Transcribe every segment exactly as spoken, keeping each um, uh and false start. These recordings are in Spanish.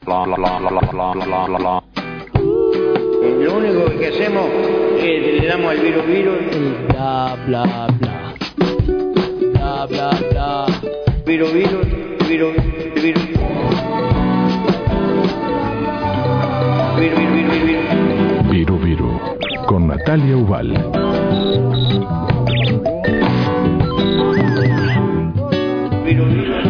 Bla, bla, bla, bla, bla, bla, bla, bla. Lo único que hacemos es le damos al virus virus y bla bla bla bla bla bla virus virus virus virus virus virus virus virus Viru Viru con Natalia Ubal. virus virus.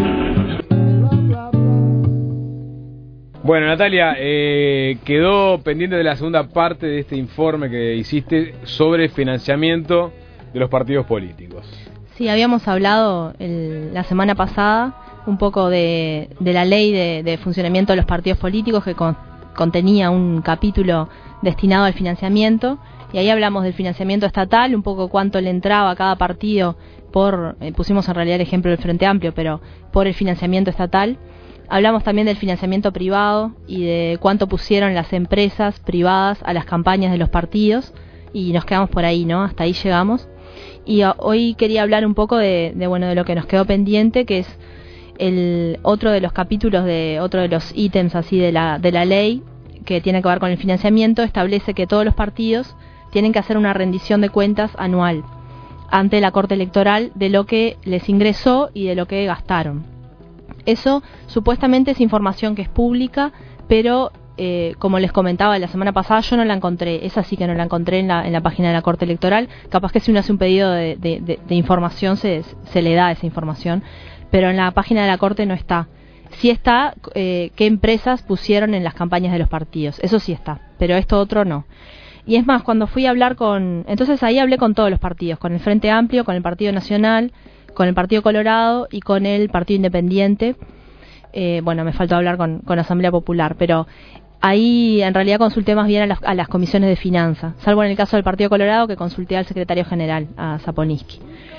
Bueno, Natalia, eh, quedó pendiente de la segunda parte de este informe que hiciste sobre financiamiento de los partidos políticos. Sí, habíamos hablado el, la semana pasada un poco de, de la ley de, de funcionamiento de los partidos políticos que con, contenía un capítulo destinado al financiamiento, y ahí hablamos del financiamiento estatal, un poco cuánto le entraba a cada partido por, eh, pusimos en realidad el ejemplo del Frente Amplio, pero por el financiamiento estatal. Hablamos también del financiamiento privado y de cuánto pusieron las empresas privadas a las campañas de los partidos, y nos quedamos por ahí, ¿no? Hasta ahí llegamos. Y a, hoy quería hablar un poco de, de bueno de lo que nos quedó pendiente, que es el otro de los capítulos de otro de los ítems así de la de la ley que tiene que ver con el financiamiento. Establece que todos los partidos tienen que hacer una rendición de cuentas anual ante la Corte Electoral de lo que les ingresó y de lo que gastaron. Eso supuestamente es información que es pública, pero eh, como les comentaba la semana pasada, yo no la encontré. Esa sí que no la encontré en la, en la página de la Corte Electoral. Capaz que si uno hace un pedido de, de, de, de información se, se le da esa información, pero en la página de la Corte no está. Sí está eh, qué empresas pusieron en las campañas de los partidos. Eso sí está, pero esto otro no. Y es más, cuando fui a hablar con... Entonces ahí hablé con todos los partidos, con el Frente Amplio, con el Partido Nacional, con el Partido Colorado y con el Partido Independiente. Eh, bueno, me faltó hablar con, con Asamblea Popular, pero ahí en realidad consulté más bien a las, a las comisiones de finanzas, salvo en el caso del Partido Colorado, que consulté al secretario general, a Zaponiski.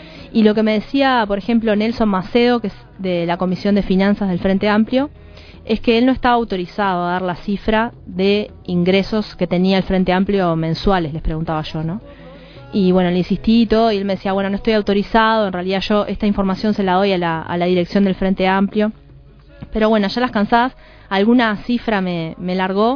Y lo que me decía, por ejemplo, Nelson Macedo, que es de la Comisión de Finanzas del Frente Amplio, es que él no estaba autorizado a dar la cifra de ingresos que tenía el Frente Amplio mensuales, les preguntaba yo, ¿no? Y bueno, le insistí y todo, y él me decía, bueno, no estoy autorizado, en realidad yo esta información se la doy a la, a la dirección del Frente Amplio. Pero bueno, ya las cansadas, alguna cifra me, me largó,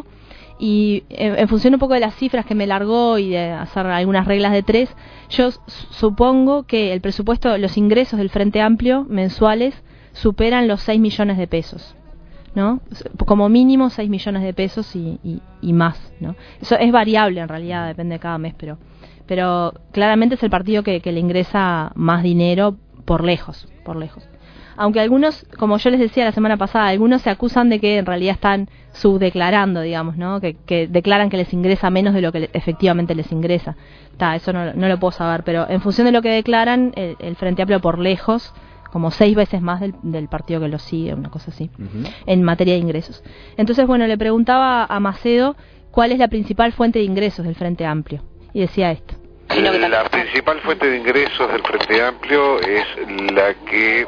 y en, en función un poco de las cifras que me largó y de hacer algunas reglas de tres, yo supongo que el presupuesto, los ingresos del Frente Amplio mensuales superan los seis millones de pesos, ¿no? Como mínimo seis millones de pesos y, y, y más, ¿no? Eso es variable en realidad, depende de cada mes, pero... pero claramente es el partido que, que le ingresa más dinero por lejos, por lejos. Aunque algunos, como yo les decía la semana pasada, algunos se acusan de que en realidad están subdeclarando, digamos, ¿no? Que, que declaran que les ingresa menos de lo que le, efectivamente les ingresa. Ta, eso no, no lo puedo saber, pero en función de lo que declaran, el, el Frente Amplio por lejos, como seis veces más del, del partido que lo sigue, una cosa así, uh-huh. En materia de ingresos. Entonces, bueno, le preguntaba a Macedo cuál es la principal fuente de ingresos del Frente Amplio. Y decía esto. La principal fuente de ingresos del Frente Amplio es la que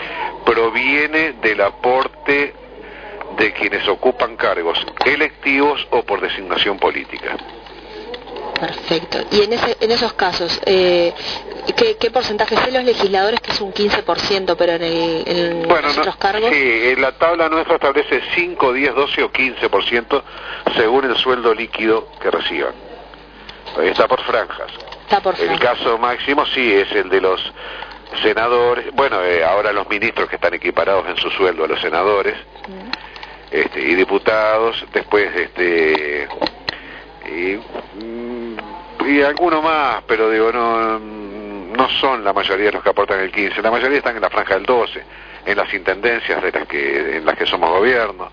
proviene del aporte de quienes ocupan cargos electivos o por designación política. Perfecto. Y en ese, en esos casos, eh, ¿qué, ¿qué porcentaje sé los legisladores, que es un quince por ciento, pero en, el, en bueno, los no, otros cargos? Sí, la tabla nuestra establece cinco, diez, doce o quince por ciento según el sueldo líquido que reciban. Está por franjas. Está por franjas. El caso máximo sí es el de los senadores, bueno, eh, ahora los ministros que están equiparados en su sueldo a los senadores, mm. este, y diputados, después este y, y alguno más, pero digo, no no son la mayoría de los que aportan el quince, la mayoría están en la franja del doce, en las intendencias de las que en las que somos gobierno,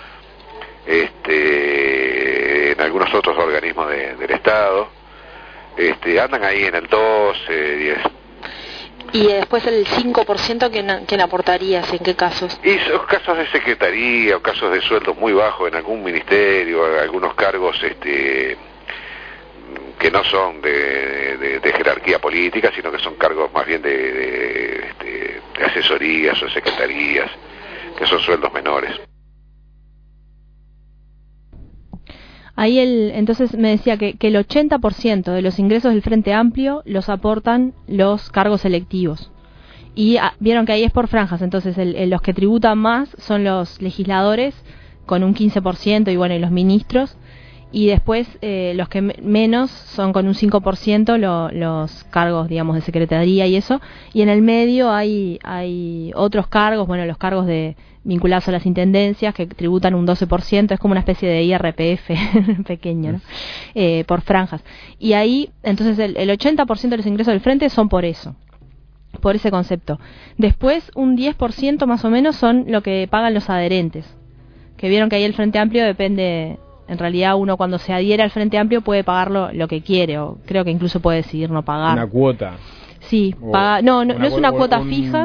este en algunos otros organismos de, del Estado, este andan ahí en el doce, diez. Y después el cinco por ciento, ¿quién, quién aportarías? ¿En qué casos? Y son casos de secretaría o casos de sueldos muy bajos en algún ministerio, algunos cargos este que no son de, de, de jerarquía política, sino que son cargos más bien de, de, este, de asesorías o secretarías, que son sueldos menores. Ahí él entonces me decía que, que el ochenta por ciento de los ingresos del Frente Amplio los aportan los cargos electivos. Y ah, vieron que ahí es por franjas, entonces el, el, los que tributan más son los legisladores con un quince por ciento, y bueno, y los ministros. Y después eh, los que menos son con un cinco por ciento lo, los cargos, digamos, de secretaría y eso. Y en el medio hay hay otros cargos, bueno, los cargos de vinculados a las intendencias que tributan un doce por ciento, es como una especie de I R P F pequeño, ¿no? Eh, por franjas. Y ahí, entonces, el, el ochenta por ciento de los ingresos del frente son por eso, por ese concepto. Después, un diez por ciento más o menos son lo que pagan los adherentes, que vieron que ahí el Frente Amplio depende... En realidad uno cuando se adhiere al Frente Amplio puede pagarlo lo que quiere, o creo que incluso puede decidir no pagar. Una cuota. Sí, paga, no, no, no es una cuota un, fija.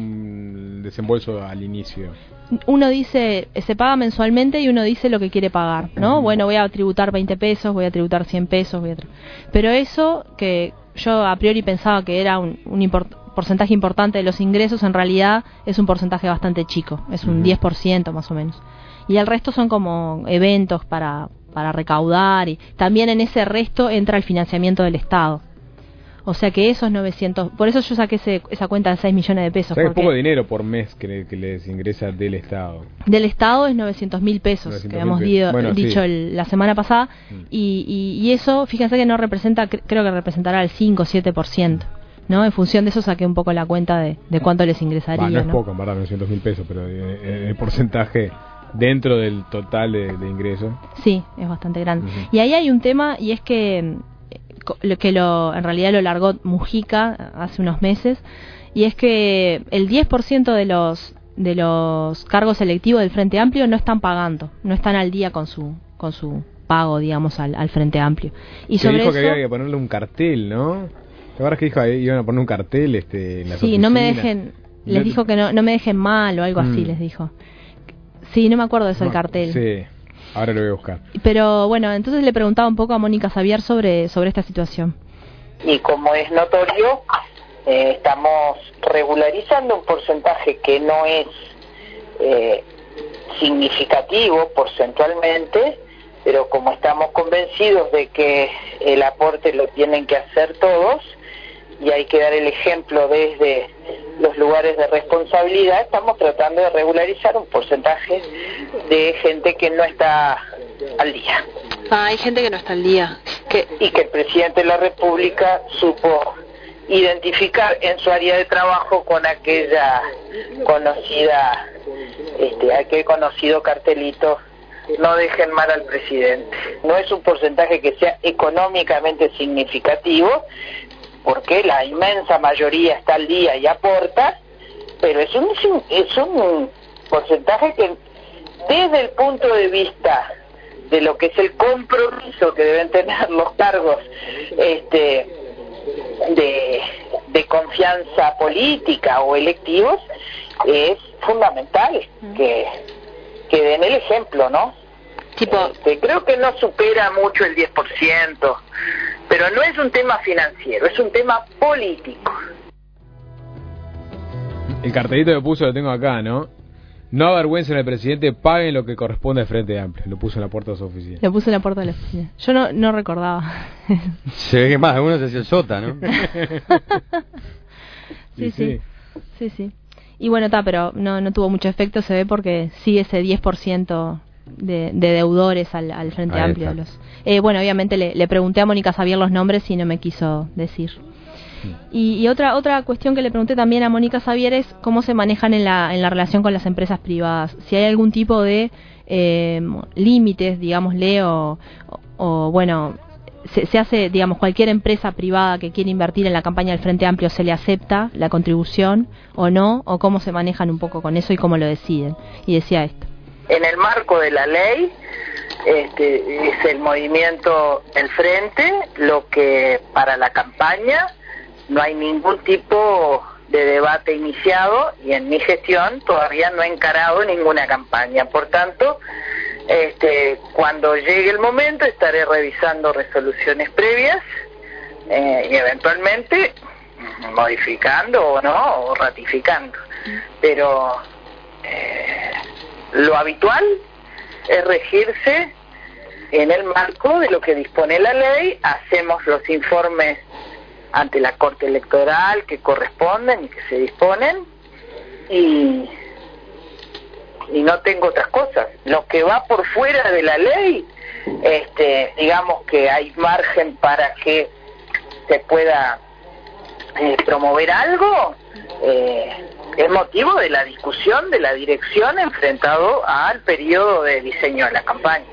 Un desembolso al inicio. Uno dice, se paga mensualmente y uno dice lo que quiere pagar, ¿no? Uh-huh. Bueno, voy a tributar veinte pesos, voy a tributar cien pesos, voy a tri- pero eso que yo a priori pensaba que era un, un import- porcentaje importante de los ingresos, en realidad es un porcentaje bastante chico, es un uh-huh. diez por ciento más o menos. Y el resto son como eventos para, para recaudar, y también en ese resto entra el financiamiento del Estado. O sea que esos novecientos, por eso yo saqué ese, esa cuenta de seis millones de pesos. O sea, porque es poco dinero por mes que, le, que les ingresa del Estado. Del Estado es novecientos mil pesos, que habíamos dicho, bueno, dicho sí. el, la semana pasada, mm. y, y, y eso, fíjense que no representa, creo que representará el cinco o siete por ciento. ¿No? En función de eso saqué un poco la cuenta de, de cuánto les ingresaría. Bah, no es ¿no? poco, en verdad, novecientos mil pesos, pero el, el porcentaje... dentro del total de, de ingresos. Sí, es bastante grande. Uh-huh. Y ahí hay un tema, y es que lo que lo en realidad lo largó Mujica hace unos meses, y es que el diez por ciento de los de los cargos selectivos del Frente Amplio no están pagando, no están al día con su con su pago, digamos, al, al Frente Amplio. Y se sobre dijo eso, que había que ponerle un cartel, ¿no? ¿Te acuerdas que dijo que iban a poner un cartel este, en las sí, oficinas? no me dejen, les no, dijo que no, no me dejen mal o algo mm. así, les dijo. Sí, no me acuerdo de eso, no, el cartel. Sí, ahora lo voy a buscar. Pero bueno, entonces le preguntaba un poco a Mónica Xavier sobre, sobre esta situación. Y como es notorio, eh, estamos regularizando un porcentaje que no es eh, significativo porcentualmente, pero como estamos convencidos de que el aporte lo tienen que hacer todos, y hay que dar el ejemplo desde los lugares de responsabilidad, estamos tratando de regularizar un porcentaje de gente que no está al día. Ah, hay gente que no está al día. Que... Y que el presidente de la República supo identificar en su área de trabajo con aquella conocida, este, aquel conocido cartelito: no dejen mal al presidente. No es un porcentaje que sea económicamente significativo, porque la inmensa mayoría está al día y aporta, pero es un es un porcentaje que desde el punto de vista de lo que es el compromiso que deben tener los cargos este de, de confianza política o electivos, es fundamental que, que den el ejemplo, ¿no? Tipo, este, creo que no supera mucho el diez por ciento, pero no es un tema financiero, es un tema político. El cartelito que puso lo tengo acá, ¿no? No avergüencen al presidente, paguen lo que corresponde al Frente Amplio. Lo puso en la puerta de su oficina. Lo puso en la puerta de la oficina. Yo no, no recordaba. Se ve que más, algunos se hacía el sota, ¿no? sí, sí, sí, sí, sí. Y bueno, está, pero no, no tuvo mucho efecto, se ve, porque sigue ese diez por ciento de, de deudores al, al Frente Ahí Amplio. Los, eh, bueno, obviamente le, le pregunté a Mónica Xavier los nombres y no me quiso decir. Y, y otra otra cuestión que le pregunté también a Mónica Xavier es cómo se manejan en la en la relación con las empresas privadas. Si hay algún tipo de eh, límites, digámosle, o, o, o bueno, se, se hace, digamos, cualquier empresa privada que quiere invertir en la campaña del Frente Amplio, ¿se le acepta la contribución o no? ¿O cómo se manejan un poco con eso y cómo lo deciden? Y decía esto. En el marco de la ley, este es el movimiento El Frente lo que para la campaña no hay ningún tipo de debate iniciado, y en mi gestión todavía no he encarado ninguna campaña. Por tanto, este, cuando llegue el momento estaré revisando resoluciones previas eh, y eventualmente modificando o no, o ratificando. Pero eh, lo habitual es regirse en el marco de lo que dispone la ley. Hacemos los informes ante la Corte Electoral que corresponden y que se disponen, y y no tengo otras cosas. Lo que va por fuera de la ley, este, digamos que hay margen para que se pueda eh, promover algo, eh, es motivo de la discusión de la dirección enfrentado al periodo de diseño de la campaña.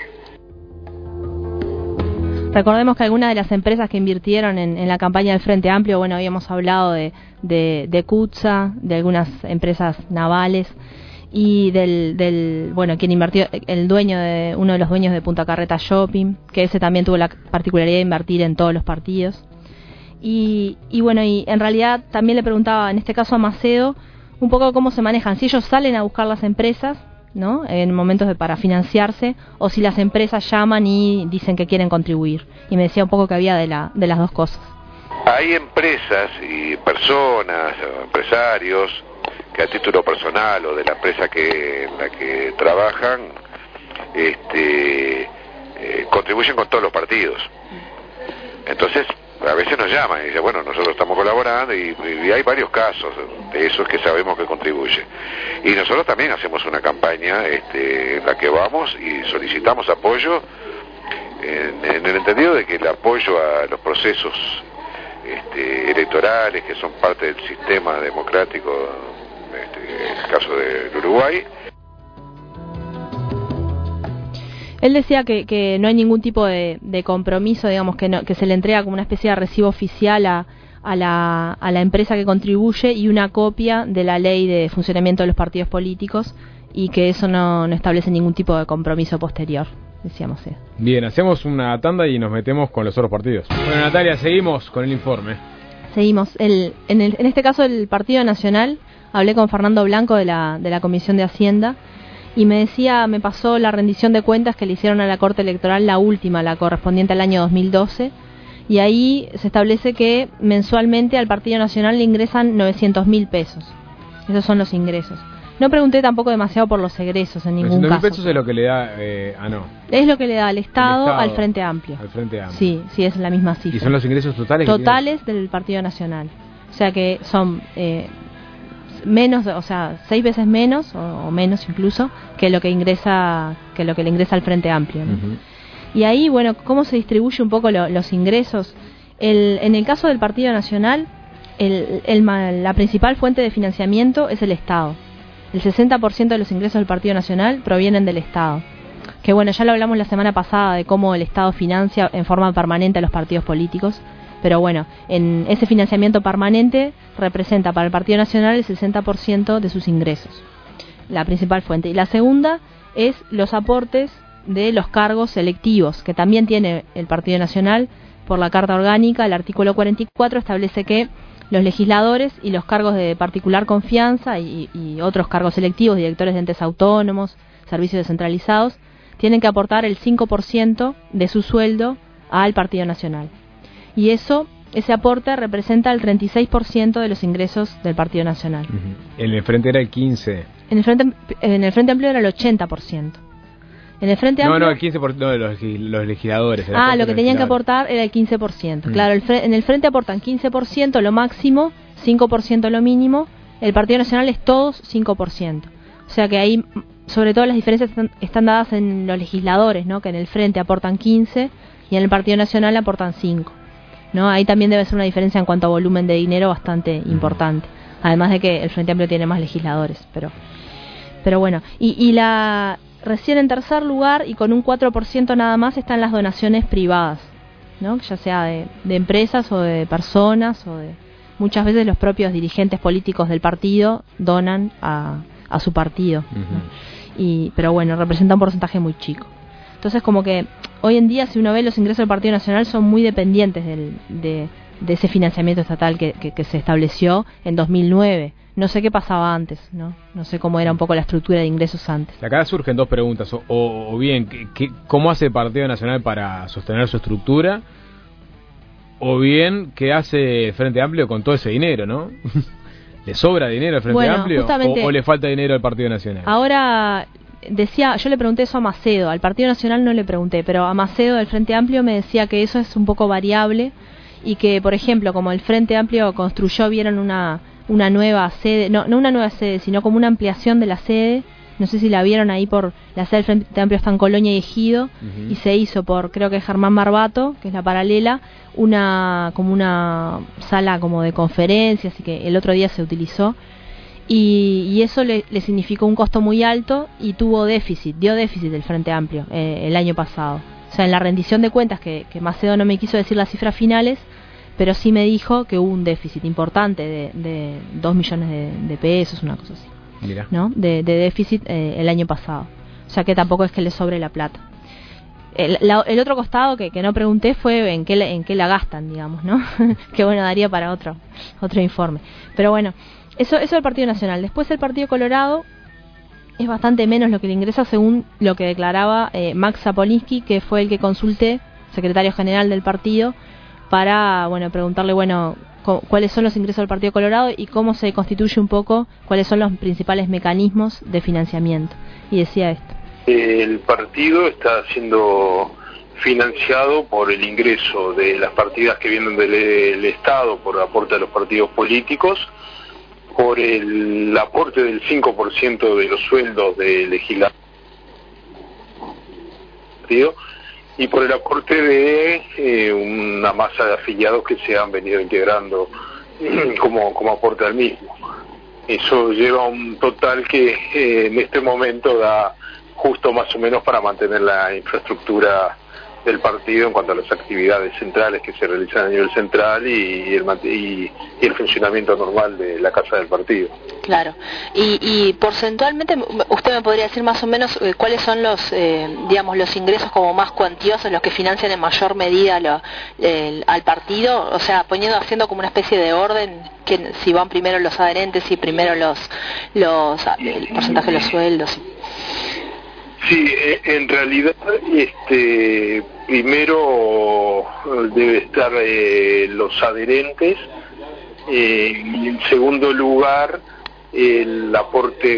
Recordemos que algunas de las empresas que invirtieron en, en la campaña del Frente Amplio, bueno, habíamos hablado de, de, de CUTSA, de algunas empresas navales y del, del, bueno, quien invirtió, el dueño de, uno de los dueños de Punta Carreta Shopping, que ese también tuvo la particularidad de invertir en todos los partidos. Y, y bueno, y en realidad también le preguntaba, en este caso a Macedo, un poco cómo se manejan, si ellos salen a buscar las empresas, ¿no?, en momentos de, para financiarse, o si las empresas llaman y dicen que quieren contribuir. Y me decía un poco que había de, la, de las dos cosas. Hay empresas y personas, empresarios, que a título personal o de la empresa que en la que trabajan, este, eh, contribuyen con todos los partidos. Entonces, a veces nos llaman y dicen, bueno, nosotros estamos colaborando, y, y hay varios casos de esos que sabemos que contribuyen. Y nosotros también hacemos una campaña este, en la que vamos y solicitamos apoyo, en, en el entendido de que el apoyo a los procesos este, electorales, que son parte del sistema democrático, este, en el caso del Uruguay. Él decía que, que no hay ningún tipo de, de compromiso, digamos, que, no, que se le entrega como una especie de recibo oficial a, a, la, a la empresa que contribuye y una copia de la ley de funcionamiento de los partidos políticos, y que eso no, no establece ningún tipo de compromiso posterior, decíamos. ¿eh? Bien, hacemos una tanda y nos metemos con los otros partidos. Bueno, Natalia, seguimos con el informe. Seguimos. El, en, el, en este caso, el Partido Nacional, hablé con Fernando Blanco de la, de la Comisión de Hacienda, y me decía, me pasó la rendición de cuentas que le hicieron a la Corte Electoral, la última, la correspondiente al año dos mil doce, y ahí se establece que mensualmente al Partido Nacional le ingresan novecientos mil pesos. Esos son los ingresos. No pregunté tampoco demasiado por los egresos en ningún caso. novecientos mil pesos es lo que le da, eh, ah no. Es lo que le da al Estado, Estado al Frente Amplio. Al Frente Amplio. Sí, sí, es la misma cifra. ¿Y son los ingresos totales? Totales del Partido Nacional. O sea que son... Eh, menos, o sea, seis veces menos o, o menos incluso que lo que ingresa que lo que le ingresa al Frente Amplio, ¿no? Uh-huh. Y ahí, bueno, cómo se distribuye un poco lo, los ingresos. El, en el caso del Partido Nacional, el, el, la principal fuente de financiamiento es el Estado. El sesenta por ciento de los ingresos del Partido Nacional provienen del Estado. Que bueno, ya lo hablamos la semana pasada de cómo el Estado financia en forma permanente a los partidos políticos. Pero bueno, en ese financiamiento permanente representa para el Partido Nacional el sesenta por ciento de sus ingresos, la principal fuente. Y la segunda es los aportes de los cargos selectivos, que también tiene el Partido Nacional por la Carta Orgánica. El artículo cuarenta y cuatro establece que los legisladores y los cargos de particular confianza y, y otros cargos selectivos, directores de entes autónomos, servicios descentralizados, tienen que aportar el cinco por ciento de su sueldo al Partido Nacional. Y eso, ese aporte representa el treinta y seis por ciento de los ingresos del Partido Nacional. Uh-huh. En el Frente era el quince por ciento. En el Frente, en el Frente Amplio era el ochenta por ciento. En el Frente Amplio... No, no, el quince por ciento no, de los, los legisladores. Ah, lo que tenían que aportar era el quince por ciento. Uh-huh. Claro, el fre- en el Frente aportan quince por ciento lo máximo, cinco por ciento lo mínimo. El Partido Nacional es todos cinco por ciento. O sea que ahí, sobre todo las diferencias están, están dadas en los legisladores, ¿no? Que en el Frente aportan quince y en el Partido Nacional aportan cinco. ¿No? Ahí también debe ser una diferencia en cuanto a volumen de dinero bastante importante, además de que el Frente Amplio tiene más legisladores, pero pero bueno, y, y la recién en tercer lugar y con un cuatro por ciento nada más están las donaciones privadas, ¿no? Ya sea de, de empresas o de personas o de muchas veces los propios dirigentes políticos del partido donan a, a su partido, uh-huh. ¿no? Y pero bueno, representa un porcentaje muy chico. Entonces, como que hoy en día, si uno ve los ingresos del Partido Nacional, son muy dependientes del, de, de ese financiamiento estatal que, que, que se estableció en dos mil nueve. No sé qué pasaba antes, ¿no? No sé cómo era un poco la estructura de ingresos antes. Acá surgen dos preguntas. O, o, o bien, ¿qué, qué, ¿cómo hace el Partido Nacional para sostener su estructura? O bien, ¿qué hace el Frente Amplio con todo ese dinero, no? ¿Le sobra dinero al Frente bueno, Amplio? O, ¿O le falta dinero al Partido Nacional? Ahora... Decía, yo le pregunté eso a Macedo, al Partido Nacional no le pregunté, pero a Macedo del Frente Amplio me decía que eso es un poco variable y que, por ejemplo, como el Frente Amplio construyó, vieron una una nueva sede, no no una nueva sede, sino como una ampliación de la sede no sé si la vieron ahí por la sede del Frente Amplio, está en Colonia y Ejido, uh-huh. y se hizo por, creo que Germán Barbato, que es la paralela, una como una sala como de conferencias, y que el otro día se utilizó, y, y eso le, le significó un costo muy alto y tuvo déficit, dio déficit del Frente Amplio eh, el año pasado. O sea, en la rendición de cuentas, que, que Macedo no me quiso decir las cifras finales, pero sí me dijo que hubo un déficit importante de, de dos millones de, de pesos, una cosa así. Mira. ¿No? De, de déficit eh, el año pasado. O sea que tampoco es que le sobre la plata. El, la, el otro costado que, que no pregunté fue en qué, en qué la gastan, digamos, ¿no? Que bueno, daría para otro otro informe. Pero bueno, eso eso del Partido Nacional. Después el Partido Colorado es bastante menos lo que le ingresa, según lo que declaraba eh, Max Zapolinsky, que fue el que consulté, secretario general del partido, para bueno preguntarle, bueno, cuáles son los ingresos del Partido Colorado y cómo se constituye un poco, cuáles son los principales mecanismos de financiamiento. Y decía esto. El partido está siendo financiado por el ingreso de las partidas que vienen del, del Estado, por aporte de los partidos políticos, por el aporte del cinco por ciento de los sueldos de legisladores y por el aporte de eh, una masa de afiliados que se han venido integrando como, como aporte al mismo. Eso lleva a un total que eh, en este momento da justo más o menos para mantener la infraestructura del partido en cuanto a las actividades centrales que se realizan a nivel central y el, y, y el funcionamiento normal de la casa del partido. Claro. Y, y porcentualmente, usted me podría decir más o menos eh, cuáles son los, eh, digamos, los ingresos como más cuantiosos, los que financian en mayor medida lo, eh, al partido, o sea, poniendo, haciendo como una especie de orden, que si van primero los adherentes y primero los, los el porcentaje de los sueldos. Sí, en realidad, este, primero debe estar eh, los adherentes, eh, y en segundo lugar el aporte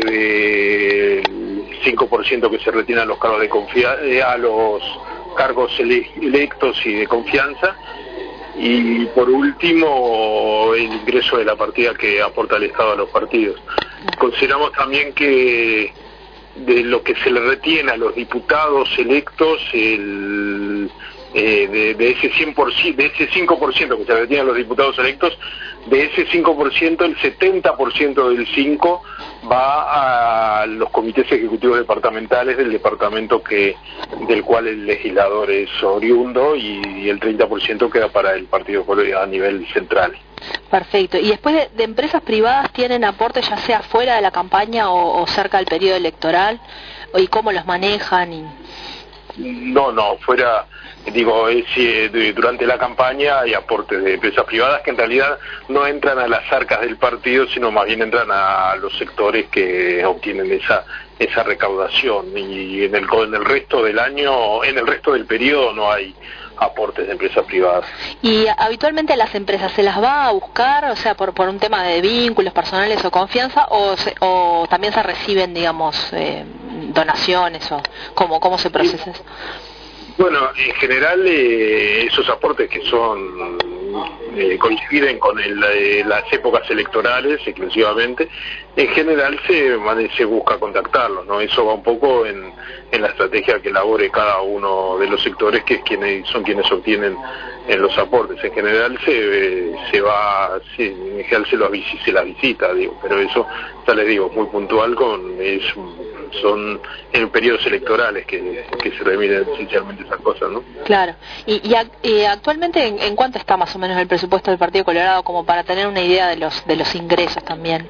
del cinco por ciento que se retiene a los cargos de confianza, a los cargos ele electos y de confianza, y por último el ingreso de la partida que aporta el Estado a los partidos. Consideramos también que de lo que se le retiene a los diputados electos, el, eh, de, de ese cien por ciento, de ese cinco por ciento que se le retiene a los diputados electos, de ese cinco por ciento, el setenta por ciento del cinco por ciento va a los comités ejecutivos departamentales del departamento que del cual el legislador es oriundo, y, y el treinta por ciento queda para el partido a nivel central. Perfecto. ¿Y después de, de empresas privadas tienen aportes ya sea fuera de la campaña o, o cerca del periodo electoral? ¿Y cómo los manejan? Y... No, no, fuera, digo, es, eh, durante la campaña hay aportes de empresas privadas que en realidad no entran a las arcas del partido, sino más bien entran a los sectores que obtienen esa esa recaudación, y en el, en el resto del año, en el resto del periodo no hay aportes de empresas privadas. ¿Y habitualmente a las empresas se las va a buscar, o sea, por por un tema de vínculos personales o confianza, o, se, o también se reciben, digamos, eh, donaciones, o cómo, cómo se procesa eso? Bueno, en general eh, esos aportes que son eh, coinciden con el, eh, las épocas electorales exclusivamente, en general se, se busca contactarlos, ¿no? Eso va un poco en, en la estrategia que elabore cada uno de los sectores, que es quienes son quienes obtienen en los aportes. En general se se va, se, en general se, los, se las visita, digo, pero eso, ya les digo, muy puntual, con es son en periodos electorales que, que se remiten esencialmente esas cosas, ¿no? Claro. Y, y, y actualmente, ¿en, ¿en cuánto está más o menos el presupuesto del Partido Colorado, como para tener una idea de los de los ingresos también?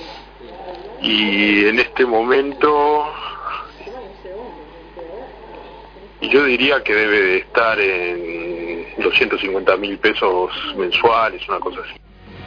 Y en este momento yo diría que debe de estar en doscientos cincuenta mil pesos mensuales, una cosa así.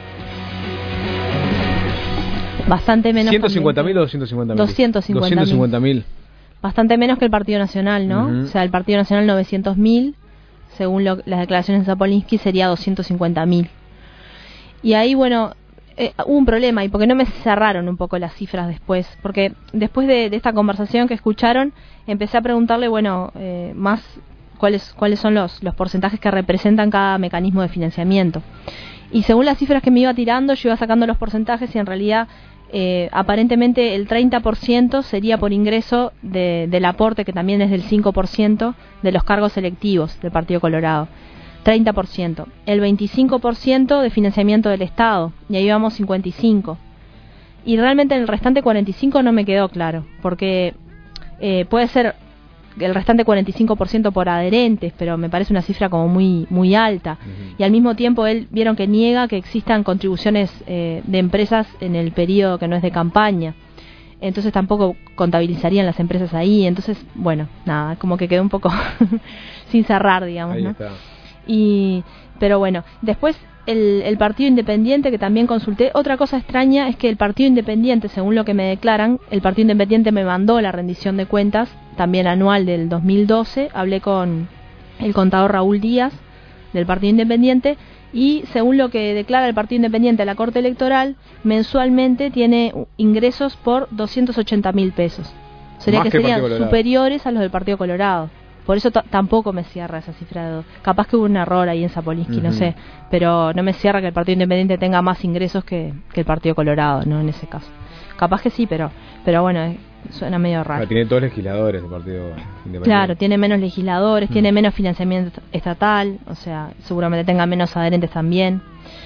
Bastante menos. ¿ciento cincuenta mil o doscientos cincuenta mil? doscientos cincuenta mil. Bastante menos que el Partido Nacional, ¿no? Uh-huh. O sea, el Partido Nacional novecientos mil, según lo, las declaraciones de Zapolinsky, sería doscientos cincuenta mil. Y ahí, bueno, eh, hubo un problema, y porque no me cerraron un poco las cifras después, porque después de, de esta conversación que escucharon, empecé a preguntarle, bueno, eh, más cuáles cuáles son los, los porcentajes que representan cada mecanismo de financiamiento. Y según las cifras que me iba tirando, yo iba sacando los porcentajes, y en realidad eh, aparentemente el treinta por ciento sería por ingreso de, del aporte, que también es del cinco por ciento de los cargos electivos del Partido Colorado. treinta por ciento. El veinticinco por ciento de financiamiento del Estado, y ahí vamos cincuenta y cinco por ciento. Y realmente el restante cuarenta y cinco por ciento no me quedó claro, porque eh, puede ser el restante cuarenta y cinco por ciento por adherentes, pero me parece una cifra como muy muy alta. Uh-huh. Y al mismo tiempo él, vieron que niega que existan contribuciones eh, de empresas en el periodo que no es de campaña. Entonces tampoco contabilizarían las empresas ahí. Entonces, bueno, nada, como que quedó un poco sin cerrar, digamos, ahí ¿no? Está. Y, pero bueno, después el, el Partido Independiente, que también consulté. Otra cosa extraña es que el Partido Independiente, según lo que me declaran, el Partido Independiente me mandó la rendición de cuentas, también anual del dos mil doce. Hablé con el contador Raúl Díaz del Partido Independiente, y según lo que declara el Partido Independiente a la Corte Electoral, mensualmente tiene ingresos por doscientos ochenta mil pesos. Sería Más que, que serían superiores a los del Partido Colorado. Por eso t- tampoco me cierra esa cifra de dos. Capaz que hubo un error ahí en Zapolínsky, uh-huh. no sé. Pero no me cierra que el Partido Independiente tenga más ingresos que, que el Partido Colorado, ¿no? En ese caso. Capaz que sí, pero pero bueno, eh, suena medio raro. Ah, tiene todos legisladores el Partido Independiente. Claro, tiene menos legisladores, uh-huh. tiene menos financiamiento estatal, o sea, seguramente tenga menos adherentes también.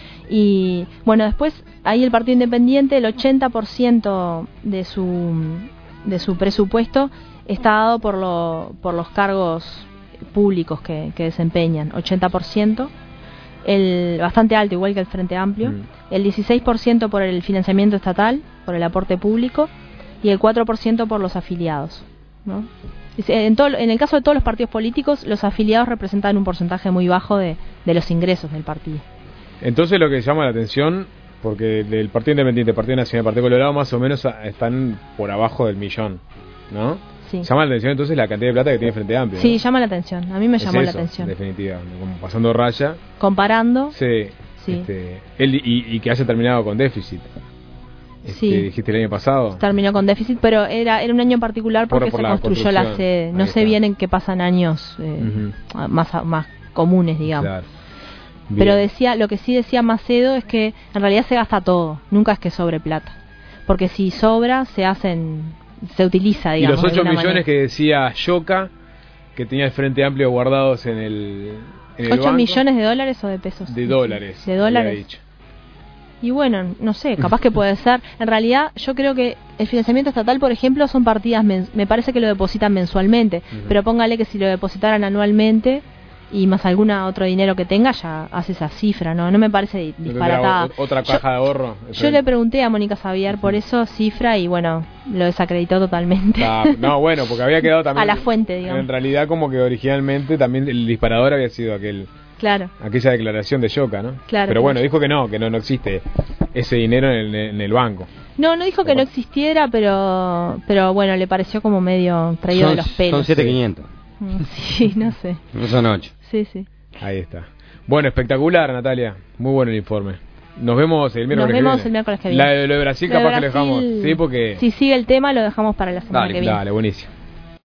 Y bueno, después ahí el Partido Independiente, el ochenta por ciento de su, de su presupuesto está dado por, lo, por los cargos públicos que, que desempeñan, ochenta por ciento, el, bastante alto, igual que el Frente Amplio, mm. el dieciséis por ciento por el financiamiento estatal, por el aporte público, y el cuatro por ciento por los afiliados, ¿no? En, todo, en el caso de todos los partidos políticos, los afiliados representan un porcentaje muy bajo de, de los ingresos del partido. Entonces lo que llama la atención, porque del Partido Independiente, Partido Nacional y Partido Colorado más o menos están por abajo del millón, ¿no? Sí. Llama la atención entonces la cantidad de plata que tiene Frente Amplio, ¿no? Sí, llama la atención, a mí me llamó es la eso, atención. En definitiva, como pasando raya. Comparando. Sí. sí. Este, él, y, y que haya terminado con déficit. Este, sí. Dijiste el año pasado. Terminó con déficit, pero era era un año en particular porque por, por se la construyó la sede. No Ahí sé está. bien en qué pasan años eh, uh-huh. más, más comunes, digamos. Claro. Pero decía, lo que sí decía Macedo es que en realidad se gasta todo, nunca es que sobre plata. Porque si sobra, se hacen, se utiliza, digamos. Y los ocho millones manera. que decía Yoka, que tenía el Frente Amplio guardados en el, en el ¿ocho banco, millones de dólares o de pesos? De dólares. De dólares. Y bueno, no sé, capaz que puede ser. En realidad, yo creo que el financiamiento estatal, por ejemplo, son partidas, mens- me parece que lo depositan mensualmente. Uh-huh. Pero póngale que si lo depositaran anualmente y más alguna otro dinero que tenga, ya hace esa cifra, ¿no? No me parece disparatada. Otra caja yo, de ahorro. Yo le pregunté a Mónica Xavier por eso cifra y bueno, lo desacreditó totalmente. Ah, no, bueno, porque había quedado también... a la fuente, digamos. En realidad como que originalmente también el disparador había sido aquel... Claro. Aquella declaración de Yoka, ¿no? Claro. Pero bueno, dijo que no, que no, no existe ese dinero en el, en el banco. No, no dijo que no existiera, pero pero bueno, le pareció como medio traído son, de los pelos. Son siete mil quinientos. Sí, no sé. No son ocho. Sí, sí. Ahí está. Bueno, espectacular, Natalia. Muy bueno el informe. Nos vemos el miércoles Nos vemos que viene. el miércoles que viene. La de, lo de Brasil lo de capaz Brasil, que lo dejamos. Sí, porque... Si sigue el tema, lo dejamos para la semana dale, que viene. Dale, buenísimo.